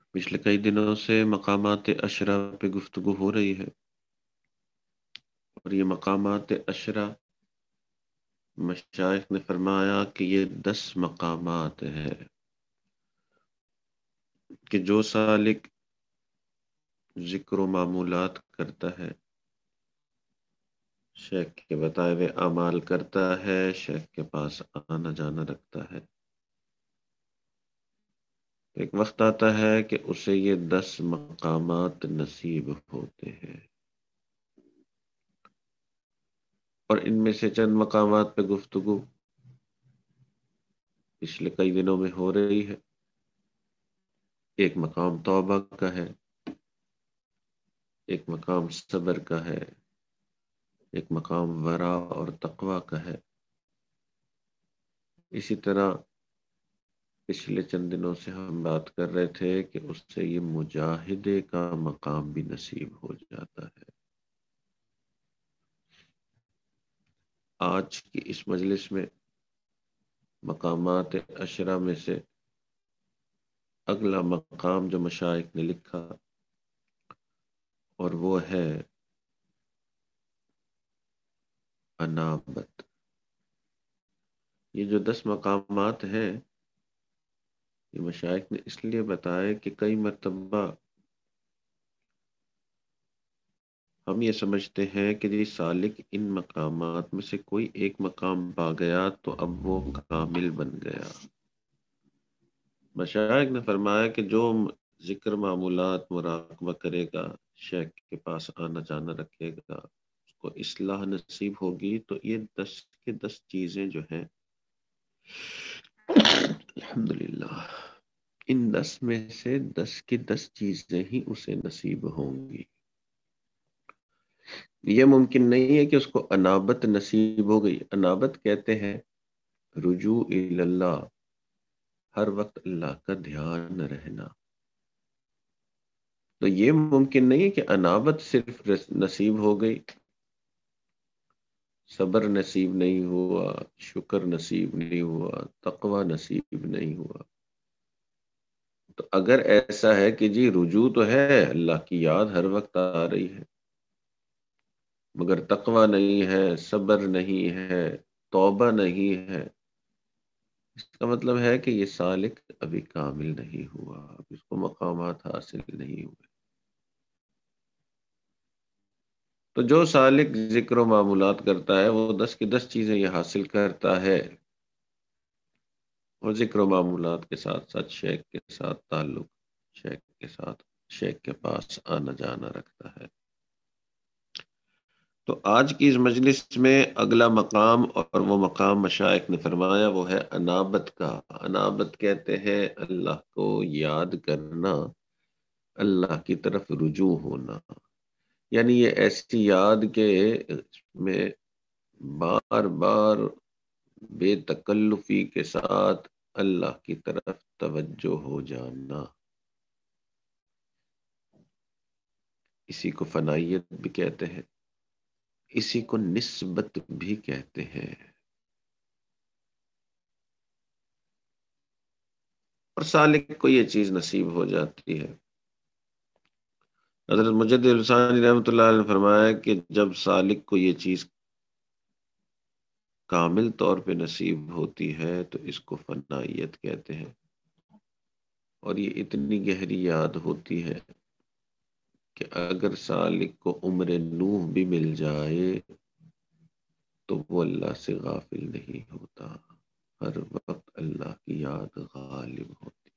پچھلے کئی دنوں سے مقامات عشرہ پہ گفتگو ہو رہی ہے، اور یہ مقامات عشرہ مشائخ نے فرمایا کہ یہ 10 مقامات ہے کہ جو سالک ذکر و معمولات کرتا ہے، شیخ کے بتائے ہوئے اعمال کرتا ہے، شیخ کے پاس آنا جانا رکھتا ہے، ایک وقت آتا ہے کہ اسے یہ 10 مقامات نصیب ہوتے ہیں، اور ان میں سے چند مقامات پہ گفتگو پچھلے کئی دنوں میں ہو رہی ہے۔ ایک مقام توبہ کا ہے، ایک مقام صبر کا ہے، ایک مقام ورع اور تقوی کا ہے۔ اسی طرح پچھلے چند دنوں سے ہم بات کر رہے تھے کہ اس سے یہ مجاہدے کا مقام بھی نصیب ہو جاتا ہے۔ آج کی اس مجلس میں مقامات عشرہ میں سے اگلا مقام جو مشائخ نے لکھا، اور وہ ہے انابت۔ یہ جو 10 مقامات ہیں، یہ مشائخ نے اس لیے بتایا کہ کئی مرتبہ ہم یہ سمجھتے ہیں کہ جی سالک ان مقامات میں سے کوئی ایک مقام پا گیا تو اب وہ کامل بن گیا۔ مشائخ نے فرمایا کہ جو ذکر معمولات مراقبہ کرے گا، شیخ کے پاس آنا جانا رکھے گا، اس کو اصلاح نصیب ہوگی، تو یہ 10 کے 10 چیزیں جو ہیں، الحمدللہ، ان 10 میں سے 10 کی 10 چیزیں ہی اسے نصیب ہوں گی۔ یہ ممکن نہیں ہے کہ اس کو انابت نصیب ہو گئی۔ انابت کہتے ہیں رجوع اللہ، ہر وقت اللہ کا دھیان رہنا۔ تو یہ ممکن نہیں ہے کہ انابت صرف نصیب ہو گئی، صبر نصیب نہیں ہوا، شکر نصیب نہیں ہوا، تقوی نصیب نہیں ہوا۔ تو اگر ایسا ہے کہ جی رجوع تو ہے، اللہ کی یاد ہر وقت آ رہی ہے، مگر تقوی نہیں ہے، صبر نہیں ہے، توبہ نہیں ہے، اس کا مطلب ہے کہ یہ سالک ابھی کامل نہیں ہوا، اب اس کو مقامات حاصل نہیں ہوئے۔ تو جو سالک ذکر و معمولات کرتا ہے وہ 10 کی 10 چیزیں یہ حاصل کرتا ہے، اور ذکر و معمولات کے ساتھ ساتھ شیخ کے ساتھ تعلق، شیخ کے ساتھ، شیخ کے پاس آنا جانا رکھتا ہے۔ تو آج کی اس مجلس میں اگلا مقام، اور وہ مقام مشائخ نے فرمایا، وہ ہے انابت کا۔ انابت کہتے ہیں اللہ کو یاد کرنا، اللہ کی طرف رجوع ہونا، یعنی یہ ایسی یاد کہ میں بار بار بے تکلفی کے ساتھ اللہ کی طرف توجہ ہو جانا۔ اسی کو فنائیت بھی کہتے ہیں، اسی کو نسبت بھی کہتے ہیں۔ اور سالک کو یہ چیز نصیب ہو جاتی ہے۔ حضرت مجدد الثانی رحمۃ اللہ علیہ نے فرمایا کہ جب سالک کو یہ چیز کامل طور پہ نصیب ہوتی ہے تو اس کو فنائیت کہتے ہیں، اور یہ اتنی گہری یاد ہوتی ہے کہ اگر سالک کو عمر نوح بھی مل جائے تو وہ اللہ سے غافل نہیں ہوتا، ہر وقت اللہ کی یاد غالب ہوتی۔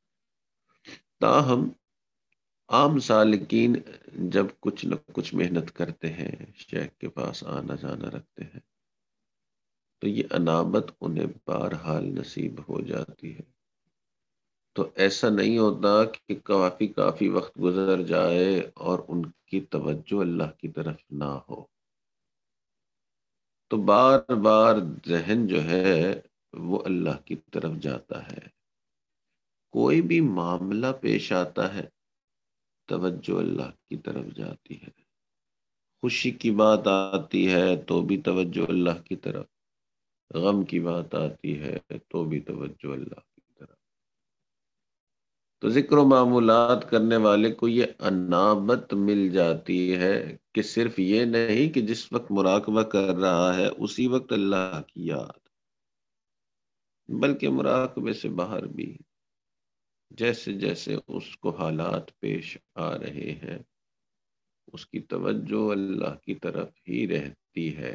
تاہم عام سالکین جب کچھ نہ کچھ محنت کرتے ہیں، شیخ کے پاس آنا جانا رکھتے ہیں، تو یہ انابت انہیں بہرحال نصیب ہو جاتی ہے۔ تو ایسا نہیں ہوتا کہ کافی وقت گزر جائے اور ان کی توجہ اللہ کی طرف نہ ہو، تو بار بار ذہن جو ہے وہ اللہ کی طرف جاتا ہے۔ کوئی بھی معاملہ پیش آتا ہے، توجہ اللہ کی طرف جاتی ہے۔ خوشی کی بات آتی ہے تو بھی توجہ اللہ کی طرف، غم کی بات آتی ہے تو بھی توجہ اللہ کی طرف۔ تو ذکر و معمولات کرنے والے کو یہ انابت مل جاتی ہے کہ صرف یہ نہیں کہ جس وقت مراقبہ کر رہا ہے اسی وقت اللہ کی یاد، بلکہ مراقبے سے باہر بھی جیسے جیسے اس کو حالات پیش آ رہے ہیں اس کی توجہ اللہ کی طرف ہی رہتی ہے۔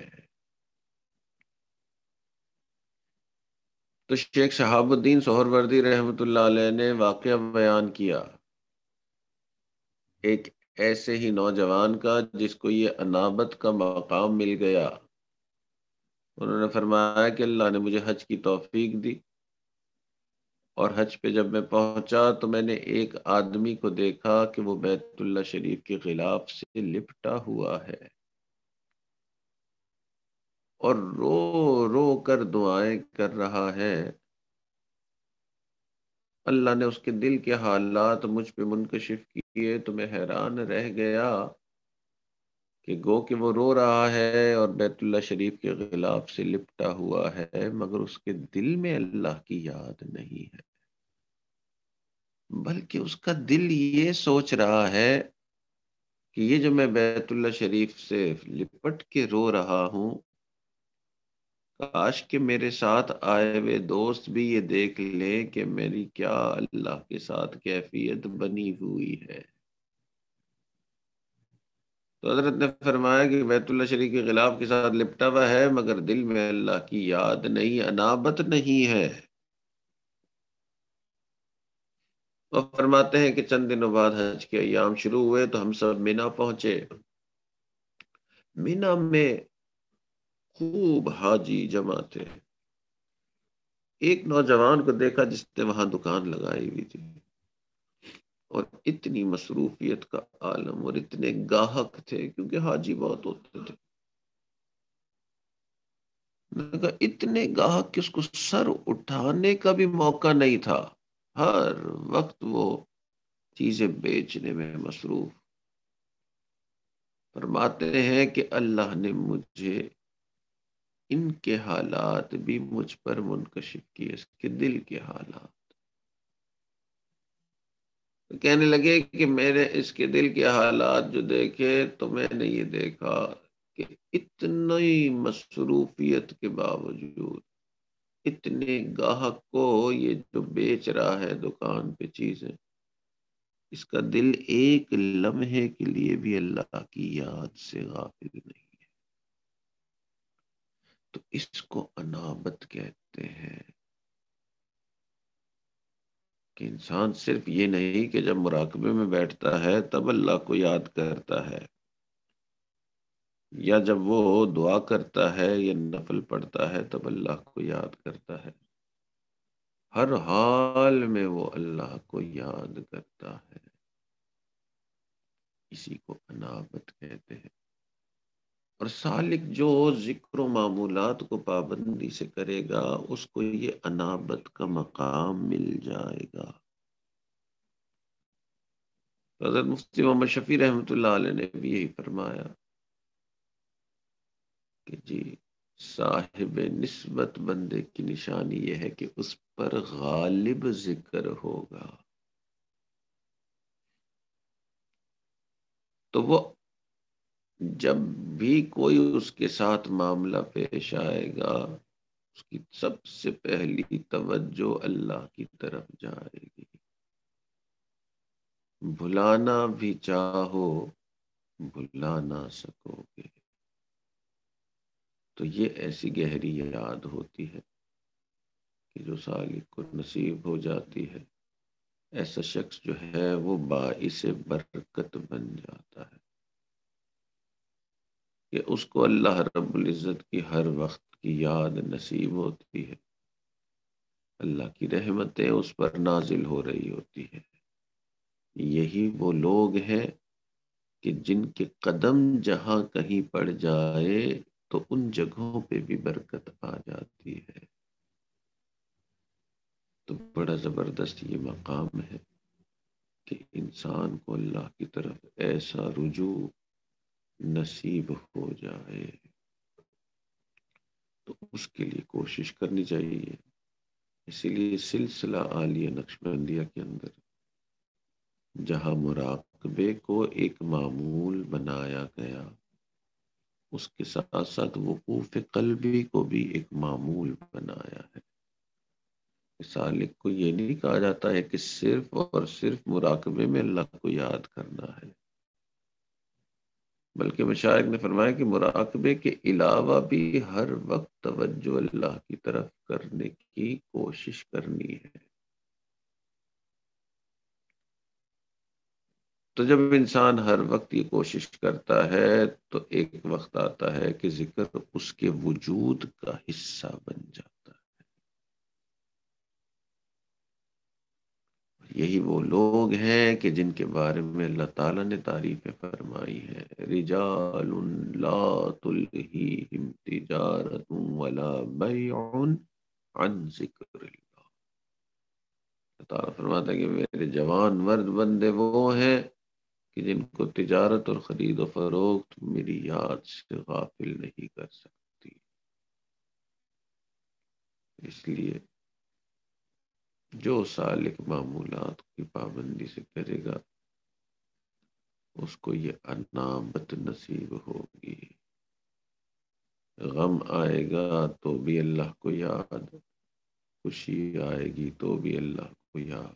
تو شیخ شہاب الدین سہروردی رحمۃ اللہ علیہ نے واقعہ بیان کیا ایک ایسے ہی نوجوان کا جس کو یہ انابت کا مقام مل گیا۔ انہوں نے فرمایا کہ اللہ نے مجھے حج کی توفیق دی، اور حج پہ جب میں پہنچا تو میں نے ایک آدمی کو دیکھا کہ وہ بیت اللہ شریف کے غلاف سے لپٹا ہوا ہے اور رو رو کر دعائیں کر رہا ہے۔ اللہ نے اس کے دل کے حالات مجھ پہ منکشف کیے تو میں حیران رہ گیا کہ گو کہ وہ رو رہا ہے اور بیت اللہ شریف کے غلاف سے لپٹا ہوا ہے، مگر اس کے دل میں اللہ کی یاد نہیں ہے، بلکہ اس کا دل یہ سوچ رہا ہے کہ یہ جو میں بیت اللہ شریف سے لپٹ کے رو رہا ہوں، کاش کہ میرے ساتھ آئے ہوئے دوست بھی یہ دیکھ لیں کہ میری کیا اللہ کے ساتھ کیفیت بنی ہوئی ہے۔ تو حضرت نے فرمایا کہ بیت اللہ شریف کے غلاف کے ساتھ لپٹا ہوا ہے مگر دل میں اللہ کی یاد نہیں، انابت نہیں ہے۔ وہ فرماتے ہیں کہ چند دنوں بعد حج کے ایام شروع ہوئے تو ہم سب مینا پہنچے۔ مینا میں خوب حاجی جمع تھے۔ ایک نوجوان کو دیکھا جس نے وہاں دکان لگائی ہوئی تھی، اور اتنی مصروفیت کا عالم اور اتنے گاہک تھے کیونکہ حاجی بہت ہوتے تھے۔ میں نے کہا اتنے گاہک کہ اس کو سر اٹھانے کا بھی موقع نہیں تھا، ہر وقت وہ چیزیں بیچنے میں مصروف۔ فرماتے ہیں کہ اللہ نے مجھے ان کے حالات بھی مجھ پر منکشف کیے، اس کے دل کے حالات۔ کہنے لگے کہ میں نے اس کے دل کے حالات جو دیکھے تو میں نے یہ دیکھا کہ اتنی مصروفیت کے باوجود اتنے گاہک کو یہ جو بیچ رہا ہے دکان پہ چیزیں، اس کا دل ایک لمحے کے لیے بھی اللہ کی یاد سے غافل نہیں۔ تو اس کو انابت کہتے ہیں کہ انسان صرف یہ نہیں کہ جب مراقبے میں بیٹھتا ہے تب اللہ کو یاد کرتا ہے، یا جب وہ دعا کرتا ہے یا نفل پڑھتا ہے تب اللہ کو یاد کرتا ہے، ہر حال میں وہ اللہ کو یاد کرتا ہے۔ اسی کو انابت کہتے ہیں۔ اور سالک جو ذکر و معمولات کو پابندی سے کرے گا اس کو یہ انابت کا مقام مل جائے گا۔ حضرت مفتی محمد شفیع رحمۃ اللہ علیہ نے بھی یہی فرمایا کہ جی صاحب نسبت بندے کی نشانی یہ ہے کہ اس پر غالب ذکر ہوگا، تو وہ جب بھی کوئی اس کے ساتھ معاملہ پیش آئے گا اس کی سب سے پہلی توجہ اللہ کی طرف جائے گی۔ بھلانا بھی چاہو بھلا نہ سکو گے۔ تو یہ ایسی گہری یاد ہوتی ہے کہ جو سالک کو نصیب ہو جاتی ہے، ایسا شخص جو ہے وہ باعث برکت بن جاتا ہے کہ اس کو اللہ رب العزت کی ہر وقت کی یاد نصیب ہوتی ہے، اللہ کی رحمتیں اس پر نازل ہو رہی ہوتی ہے۔ یہی وہ لوگ ہیں کہ جن کے قدم جہاں کہیں پڑ جائے تو ان جگہوں پہ بھی برکت آ جاتی ہے۔ تو بڑا زبردست یہ مقام ہے کہ انسان کو اللہ کی طرف ایسا رجوع نصیب ہو جائے، تو اس کے لیے کوشش کرنی چاہیے۔ اسی لیے سلسلہ عالیہ نقشبندیہ کے اندر جہاں مراقبے کو ایک معمول بنایا گیا، اس کے ساتھ ساتھ وقوف قلبی کو بھی ایک معمول بنایا ہے۔ سالک کو یہ نہیں کہا جاتا ہے کہ صرف اور صرف مراقبے میں اللہ کو یاد کرنا ہے، بلکہ مشائخ نے فرمایا کہ مراقبے کے علاوہ بھی ہر وقت توجہ اللہ کی طرف کرنے کی کوشش کرنی ہے۔ تو جب انسان ہر وقت یہ کوشش کرتا ہے تو ایک وقت آتا ہے کہ ذکر اس کے وجود کا حصہ بن جاتا ہے۔ یہی وہ لوگ ہیں کہ جن کے بارے میں اللہ تعالیٰ نے تعریفیں فرمائی ہیں، رجال لا تلہیہم تجارت ولا بیع عن ذکر اللہ۔ اللہ تعالیٰ فرماتا ہے کہ میرے جوان مرد بندے وہ ہیں کہ جن کو تجارت اور خرید و فروخت میری یاد سے غافل نہیں کر سکتی۔ اس لیے جو سالک معمولات کی پابندی سے کرے گا اس کو یہ انابت نصیب ہوگی۔ غم آئے گا تو بھی اللہ کو یاد، خوشی آئے گی تو بھی اللہ کو یاد،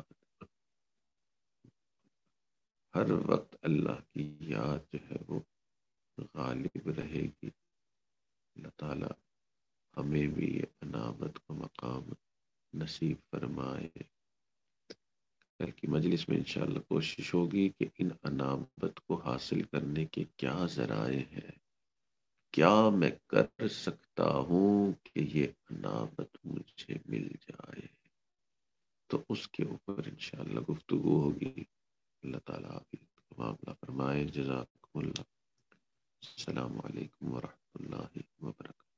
ہر وقت اللہ کی یاد جو ہے وہ غالب رہے گی۔ اللہ تعالیٰ ہمیں بھی یہ انابت کا مقام نصیب فرمائے۔ کل کی مجلس میں انشاءاللہ کوشش ہوگی کہ ان انابت کو حاصل کرنے کے کیا ذرائع ہیں، کیا میں کر سکتا ہوں کہ یہ انابت مجھے مل جائے، تو اس کے اوپر انشاءاللہ گفتگو ہوگی۔ اللہ تعالیٰ آپ کو معاملہ فرمائے۔ جزاکم اللہ۔ السلام علیکم ورحمۃ اللہ وبرکاتہ۔